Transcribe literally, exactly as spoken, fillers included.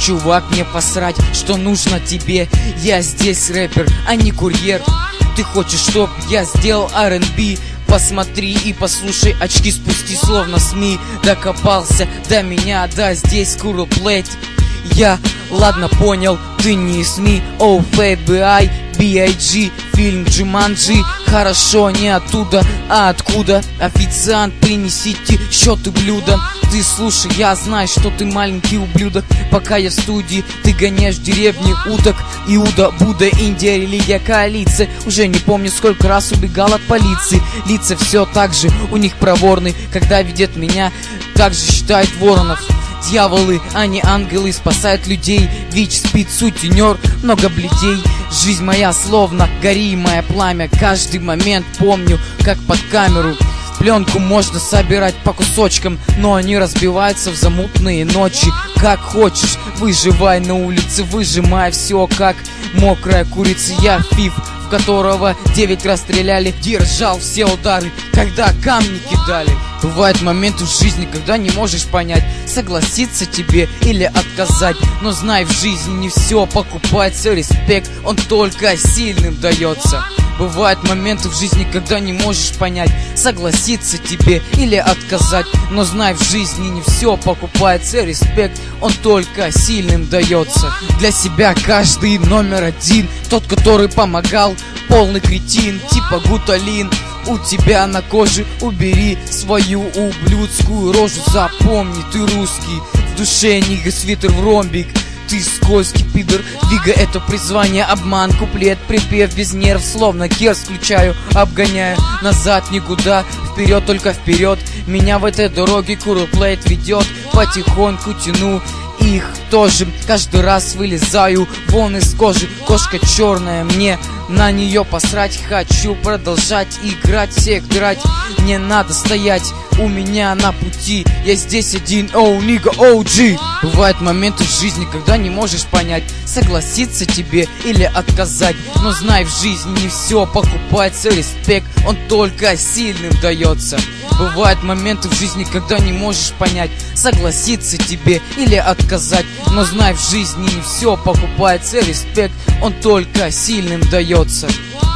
чувак, мне посрать, что нужно тебе. Я здесь рэпер, а не курьер. Ты хочешь, чтоб я сделал ар энд би? Посмотри и послушай, очки спусти, словно СМИ. Докопался до меня, да, здесь Куроплейт. Я, ладно, понял, ты не СМИ. О, эф би ай, би ай джи, фильм Джуманджи. Хорошо, не оттуда, а откуда? Официант, принесите счеты блюда. Ты слушай, я знаю, что ты маленький ублюдок. Пока я в студии, ты гоняешь в деревне уток. Иуда, Будда, Индия, религия, коалиция. Уже не помню, сколько раз убегал от полиции. Лица все так же, у них проворны. Когда видят меня, так же считают воронов. Дьяволы, а не ангелы, спасают людей. ВИЧ, спит, сутенер, много бледей. Жизнь моя словно горимое пламя. Каждый момент помню, как под камеру. Пленку можно собирать по кусочкам, но они разбиваются в замутные ночи. Как хочешь, выживай на улице, выжимай все как мокрая курица. Я фиф, в которого девять раз стреляли, держал все удары, когда камни кидали. Бывают моменты в жизни, когда не можешь понять, согласиться тебе или отказать. Но знай, в жизни не все покупается, респект, он только сильным дается. Бывают моменты в жизни, когда не можешь понять, согласиться тебе или отказать. Но знай, в жизни не все покупается, респект, он только сильным дается. Для себя каждый номер один, тот, который помогал, полный кретин, типа Гуталин. У тебя на коже убери свою ублюдскую рожу. Запомни, ты русский, в душе нига, свитер в ромбик. Ты скользкий пидор, Вига, это призвание, обман, куплет, припев без нерв, словно керс включаю, обгоняю, назад никуда, вперед только вперед. Меня в этой дороге Куроплейт ведет, потихоньку тяну их тоже, каждый раз вылезаю вон из кожи. Кошка черная, мне на нее посрать. Хочу продолжать играть, всех драть. Не надо стоять у меня на пути, я здесь один, оу, нига, оу, джи. Бывают моменты в жизни, когда не можешь понять, согласиться тебе или отказать. Но знай, в жизни не все покупается, респект, он только сильным дается. Бывают моменты в жизни, когда не можешь понять, согласиться тебе или отказать. Но знай, в жизни не все покупается, респект, он только сильным дается.